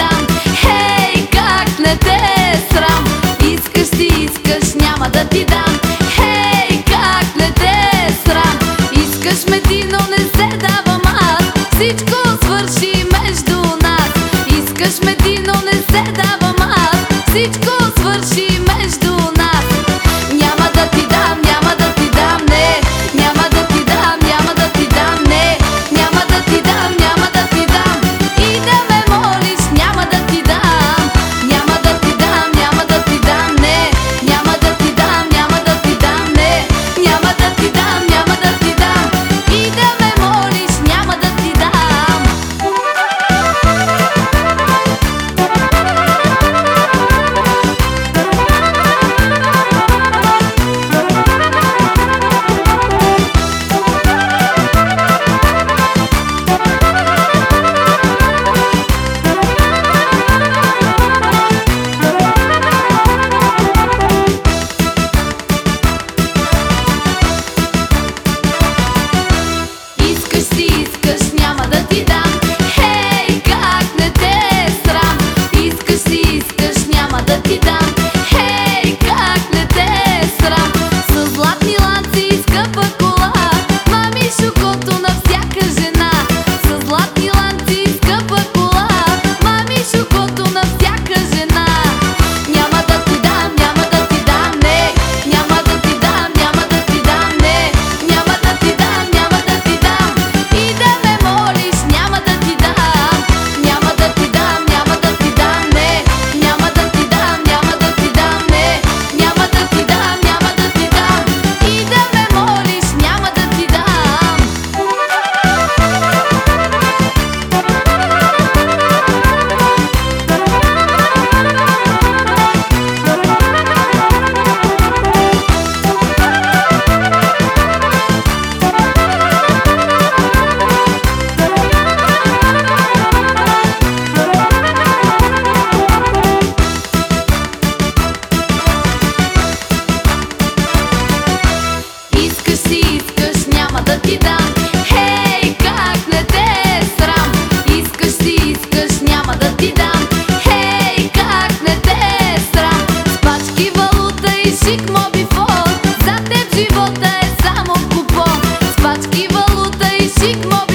дам. Хей, как не те е срам, искаш ти искаш, няма да ти дам. Хей, как не те е срам, искаш ме ти, но не се давам аз. Всичко свърши между нас. Искаш ме ти, но не се давам аз. Всичко свърши между нас. Няма да ти дам, няма да ти дам, не. Няма да ти дам, няма да ти дам, не. Няма да ти дам, няма да ти дам. И да ме молиш, няма да ти дам. Няма да ти дам, няма да ти дам, не. Няма да ти дам, няма да ти дам, не. Няма да ти дам, няма да ти дам. И да ме молиш, няма да ти дам. Искаш си искаш, няма да ти дам. Хей, как не те е срам, искаш си искаш, няма да ти дам. Хей, как не те е срам, с златни ланци и скъпа кола, мами шокото на всяка жена. С златни ланци и скъпа кола, мами шокото на всяка жена. Няма да ти дам, няма да ти дам, не. Няма да ти дам, няма да ти дам, не. Няма да ти дам, няма да ти дам. И да ме молиш, няма да ти дам. Няма да ти дам, няма да ти дам, не. Няма да ти дам, няма да ти дам, не. Няма да ти дам, няма да ти дам. И да ме молиш, няма да ти дам. Искаш си искаш, няма да ти дам. Хей, как не те е срам, искаш си искаш, няма да ти дам. Хей, как не те е срам, с пачки валута и шик мобифон, за теб живота е само купон. С пачки валута и шик мобифон,